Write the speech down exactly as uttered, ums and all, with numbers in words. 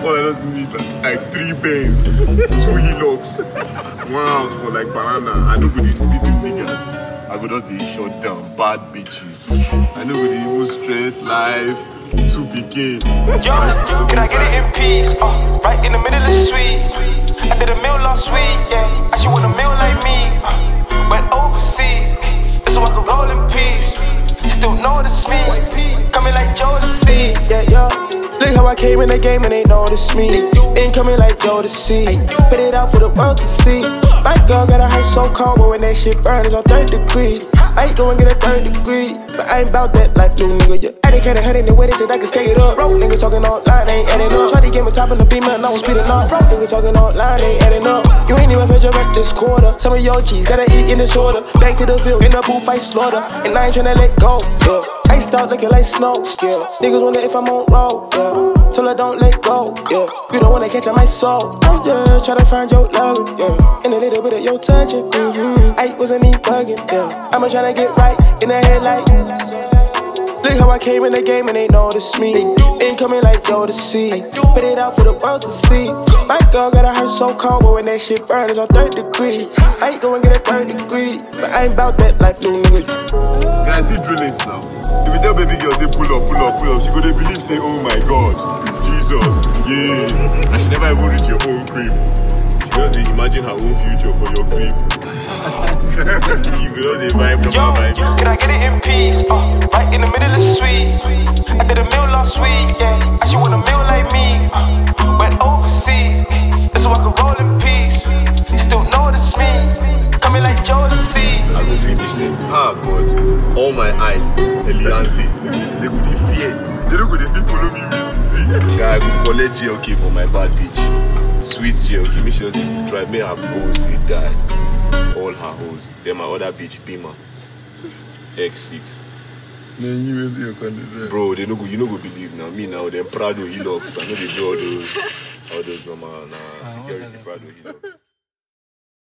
All I just need like, like three pens, two hillocks, one house for like banana. I don't go to visit niggas. I go just be shut down, bad bitches. I know go to even stress life, two begin. Yo, can I get it in peace? Uh, right in the middle of the suite. I did a meal last week, yeah. I should want a meal like me. Uh, went overseas, so I could roll in peace. Still notice me, coming like Jodeci. Yeah, yo. Look how I came in the game and they noticed me. Ain't coming like Jodeci. Put it out for the world to see. My girl got a heart so cold, but when that shit burn, it's on third degree. I ain't going get a third degree, but I ain't bout that life, new nigga. Yeah. I done can't hurt in the way they said I can stay it up. Bro, niggas talking online, ain't adding up. Shorty gave me top in the beamer and I was speeding up. Bro, niggas talking online, ain't adding up. You ain't even paid your rent this quarter. Some of your G's gotta eat in this order. Back to the field, in the booth, fight slaughter. And I ain't tryna let go, yeah. I start looking like snow, yeah. Niggas wonder if I'm on roll, yeah. Till I don't let go, yeah. You don't wanna catch on my soul. I'm just tryna find your love, yeah. And a little bit of your touching, mm-hmm. I wasn't even bugging, yeah. I'ma tryna get right in the headlight. Look how I came in the game and they noticed me. Ain't coming like Jodeci. Put it out for the world to see. My girl got a heart so cold, but when that shit burn, it's on third degree. I ain't going get a third degree, but I ain't bout that life, new nigga. Guys, see drillings now. If you tell baby girl say pull up, pull up, pull up, she go they believe say, oh my God, Jesus, yeah. And she never even reach your own crib. She just imagine her own future for your crib. You could just vibe from her vibe. Can I get it in peace? Uh, right in the middle of the suite. I did a meal last week, yeah. I should want a meal like me. Uh, went overseas, so I could roll in peace. Still notice me, coming like Jodeci. I will finish them. Ah God, all my eyes, Eliante. They could fear. They don't go they feel follow me real. See, guy, I could collect J L K for my bad bitch. Sweet J L K, me she doesn't try me her bones, they die. All her hoes. Then my other bitch, Pima. X six. Then you will see your content. Bro, they no go, you no go believe now. Me now, them Prado Hillocks. I know they do all those, all those normal nah, security Prado Hillocks.